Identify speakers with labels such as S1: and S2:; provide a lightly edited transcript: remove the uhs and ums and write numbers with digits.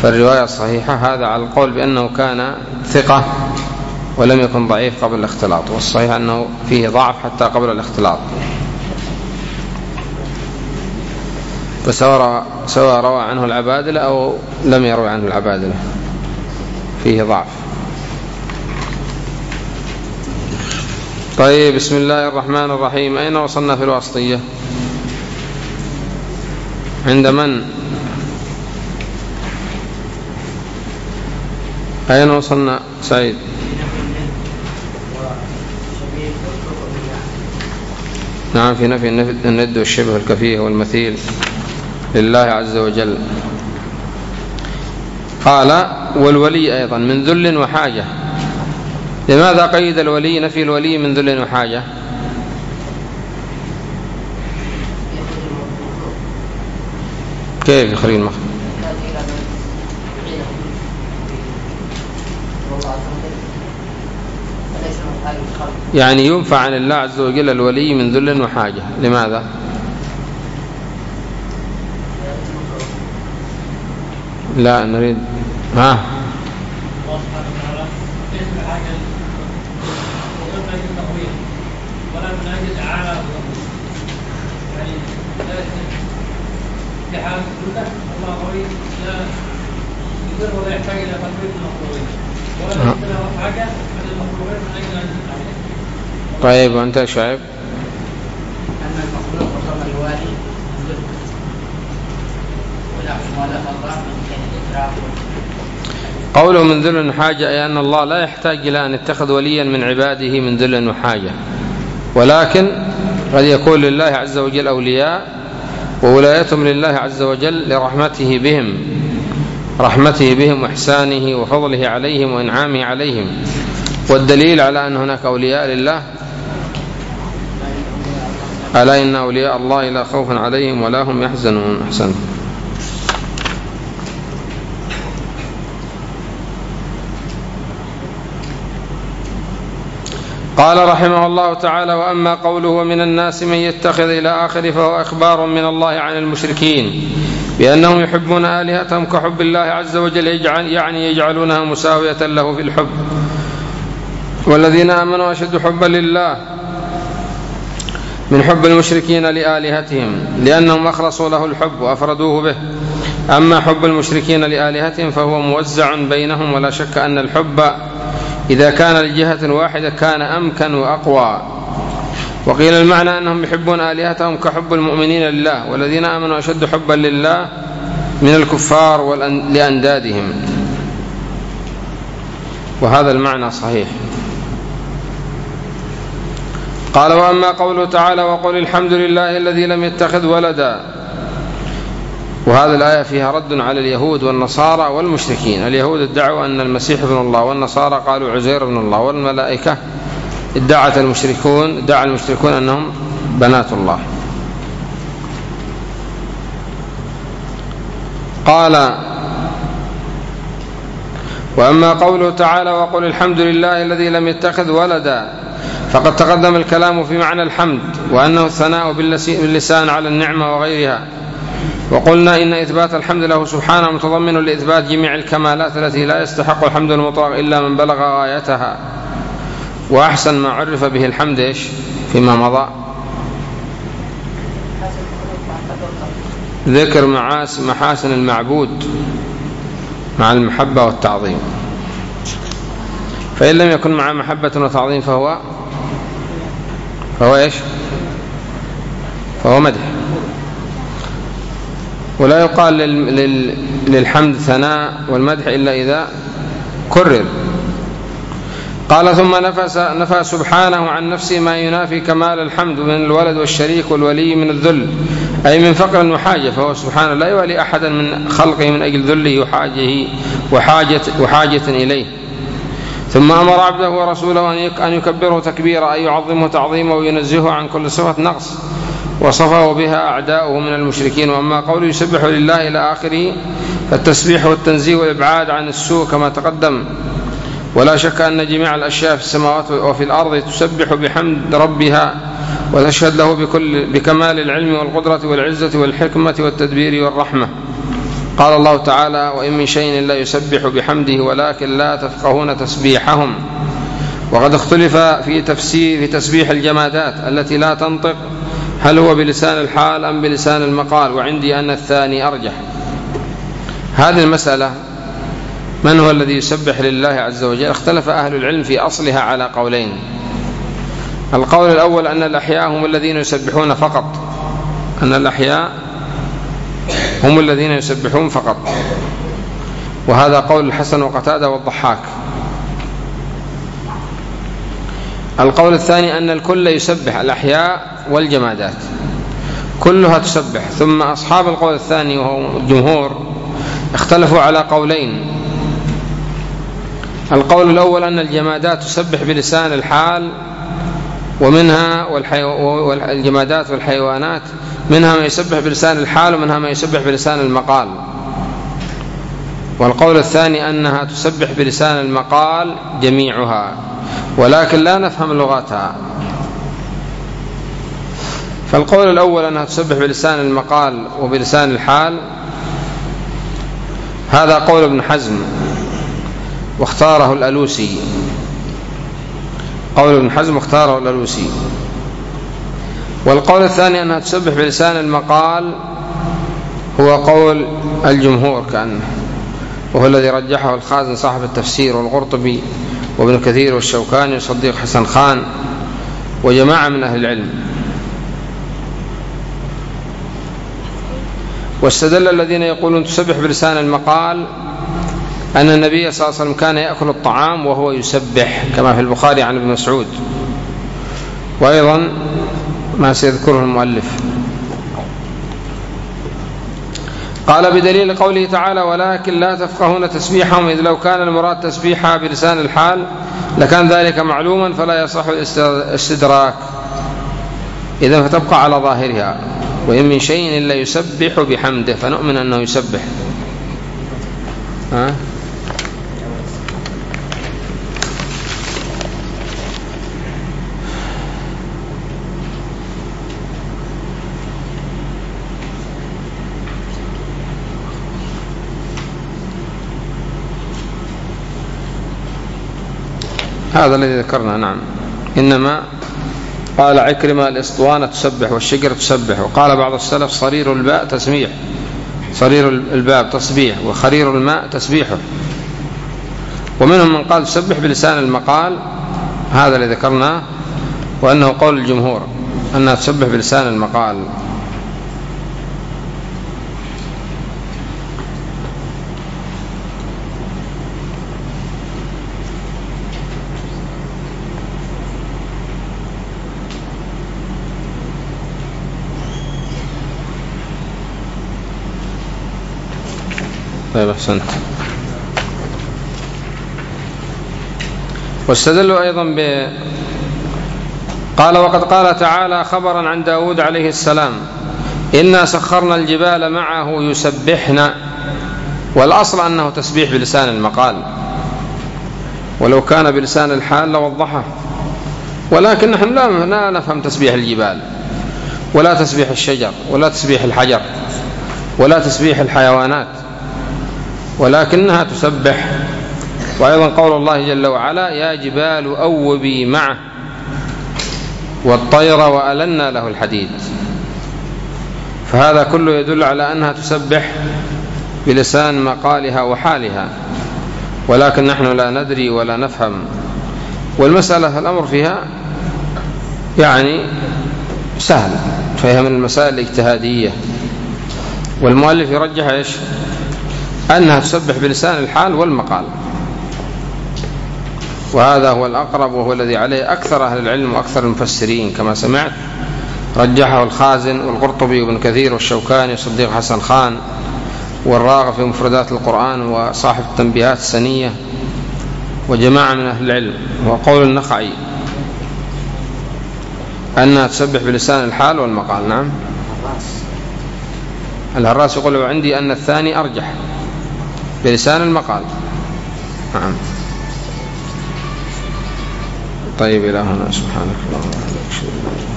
S1: فالرواية الصحيحة هذا على القول بأنه كان ثقة ولم يكن ضعيف قبل الاختلاط، والصحيح أنه فيه ضعف حتى قبل الاختلاط، فسواء روى عنه العبادلة أو لم يروي عنه العبادلة فيه ضعف. طيب، بسم الله الرحمن الرحيم. أين وصلنا في الواسطية؟ عند من؟ أين وصلنا سعيد؟ نعم، في نفي الند والشبه والكفيه والمثيل لله عز وجل. قال والولي أيضا من ذل وحاجة. لماذا قيد الولي نفي الولي من ذل وحاجة؟ كيف يخرج المخرج؟ يعني ينفع عن الله عز وجل الولي من ذل وحاجة. لماذا؟ لا نريد طيب، وأنت شعيب؟
S2: أن المخلوق وصف الوالي
S1: قوله من ذل وحاجة أي أن الله لا يحتاج إلى أن يتخذ وليا من عباده من ذل وحاجة، ولكن قد يكون لله عز وجل أولياء وولايتهم لله عز وجل رحمته بهم وإحسانه وفضله عليهم وإنعامه عليهم. والدليل على أن هناك أولياء لله: ألا إن أولياء الله لا خوف عليهم ولا هم يحزنون. أحسن. قال رحمه الله تعالى: وأما قوله ومن الناس من يتخذ إلى آخره، فهو إخبار من الله عن المشركين بأنهم يحبون آلهتهم كحب الله عز وجل، يعني يجعلونها مساوية له في الحب. والذين آمنوا أشد حبا لله من حب المشركين لآلهتهم، لأنهم أخلصوا له الحب وأفردوه به. أما حب المشركين لآلهتهم فهو موزع بينهم، ولا شك أن الحب إذا كان لجهة واحدة كان أمكن وأقوى. وقيل المعنى أنهم يحبون آلهتهم كحب المؤمنين لله، والذين آمنوا أشد حبا لله من الكفار لأندادهم، وهذا المعنى صحيح. قال: وأما قوله تعالى: وقل الحمد لله الذي لم يتخذ ولدا. وهذه الآية فيها رد على اليهود والنصارى والمشركين. اليهود ادعوا أن المسيح ابن الله، والنصارى قالوا عزير ابن الله، والملائكة ادعى المشركون أنهم بنات الله. قال: وأما قوله تعالى: وقل الحمد لله الذي لم يتخذ ولدا، فقد تقدم الكلام في معنى الحمد، وأنه الثناء باللسان على النعمة وغيرها. وقلنا إن إثبات الحمد له سبحانه متضمن لإثبات جميع الكمالات التي لا يستحق الحمد المطلق إلا من بلغ غايتها. وأحسن ما عرف به الحمد فيما مضى ذكر محاسن المعبود مع المحبة والتعظيم، فإن لم يكن مع محبة وتعظيم فهو مدح. ولا يقال للحمد ثناء والمدح إلا إذا كرر. قال: ثم نفى سبحانه عن نفسه ما ينافي كمال الحمد من الولد والشريك والولي من الذل، أي من فقر وحاجة، فهو سبحانه لا يولي أحدا من خلقه من أجل ذله وحاجة إليه. ثم أمر عبده ورسوله أن يكبره تكبيرا، أي يعظمه تعظيما، وينزهه عن كل صفة نقص وصفه بها أعداؤه من المشركين. وأما قوله يسبح لله إلى آخره، فالتسبيح والتنزيه والإبعاد عن السوء كما تقدم. ولا شك أن جميع الأشياء في السماوات وفي الأرض تسبح بحمد ربها وتشهد له بكمال العلم والقدرة والعزة والحكمة والتدبير والرحمة. قال الله تعالى: وإن من شيء إلا يسبح بحمده ولكن لا تفقهون تسبيحهم. وقد اختلف في تسبيح الجمادات التي لا تنطق، هل هو بلسان الحال أم بلسان المقال، وعندي أن الثاني أرجح. هذه المسألة من هو الذي يسبح لله عز وجل؟ اختلف أهل العلم في أصلها على قولين. القول الأول أن الأحياء هم الذين يسبحون فقط، أن الأحياء هم الذين يسبحون فقط، وهذا قول الحسن وقتادة والضحاك. القول الثاني أن الكل يسبح، الأحياء والجمادات كلها تسبح. ثم أصحاب القول الثاني وهو الجمهور اختلفوا على قولين. القول الأول أن الجمادات تسبح بلسان الحال، ومنها والجمادات والحيوانات منها ما يسبح بلسان الحال ومنها ما يسبح بلسان المقال. والقول الثاني أنها تسبح بلسان المقال جميعها، ولكن لا نفهم لغتها. فالقول الأول أنها تسبح بلسان المقال وبلسان الحال، هذا قول ابن حزم واختاره الألوسي، قول ابن حزم واختاره الألوسي. والقول الثاني أنها تسبح بلسان المقال هو قول الجمهور كأنه، وهو الذي رجحه الخازن صاحب التفسير والقرطبي وابن كثير والشوكاني وصديق حسن خان وجماعة من أهل العلم. واستدل الذين يقولون تسبح بلسان المقال أن النبي صلى الله عليه وسلم كان يأكل الطعام وهو يسبح، كما في البخاري عن ابن مسعود، وأيضا ما سيذكره المؤلف. قال: بدليل قوله تعالى: ولكن لا تفقهون تسبيحهم، إذ لو كان المراد تسبيحها بلسان الحال لكان ذلك معلوما فلا يصح الاستدراك، إذن فتبقى على ظاهرها. وإن من شيء إلا يسبح بحمده، فنؤمن أنه يسبح. هذا الذي ذكرنا. نعم، إنما قال عكرمة: الإسطوانة تسبح والشجرة تسبح. وقال بعض السلف: صرير الباء تسبيح، صرير الباب تسبيح، وخرير الماء تسبيحه. ومنهم من قال تسبح بلسان المقال، هذا الذي ذكرناه، وأنه قول الجمهور أنها تسبح بلسان المقال. طيب، أحسنت. واستدلوا أيضا قال: وقد قال تعالى خبرا عن داود عليه السلام: إنا سخرنا الجبال معه يسبحن. والأصل أنه تسبيح بلسان المقال، ولو كان بلسان الحال لوضحه، ولكن نحن لا نفهم تسبيح الجبال ولا تسبيح الشجر ولا تسبيح الحجر ولا تسبيح الحيوانات، ولكنها تسبح. وأيضا قول الله جل وعلا: يا جبال أوبي معه والطير وألنا له الحديد. فهذا كله يدل على أنها تسبح بلسان مقالها وحالها، ولكن نحن لا ندري ولا نفهم. والمسألة الأمر فيها يعني سهل، فهي من المسائل الاجتهادية. والمؤلف يرجح إيش؟ أنها تسبح بلسان الحال والمقال، وهذا هو الأقرب وهو الذي عليه أكثر أهل العلم وأكثر المفسرين، كما سمعت رجحه الخازن والقرطبي وابن كثير والشوكاني وصديق حسن خان والراغب في مفردات القرآن وصاحب التنبيهات السنية وجماعة من أهل العلم. وقول النخعي أنها تسبح بلسان الحال والمقال. نعم، الهراس يقول: وعندي أن الثاني أرجح بلسان المقال. نعم. طيب، إلى هنا، سبحانك اللهم وبحمدك.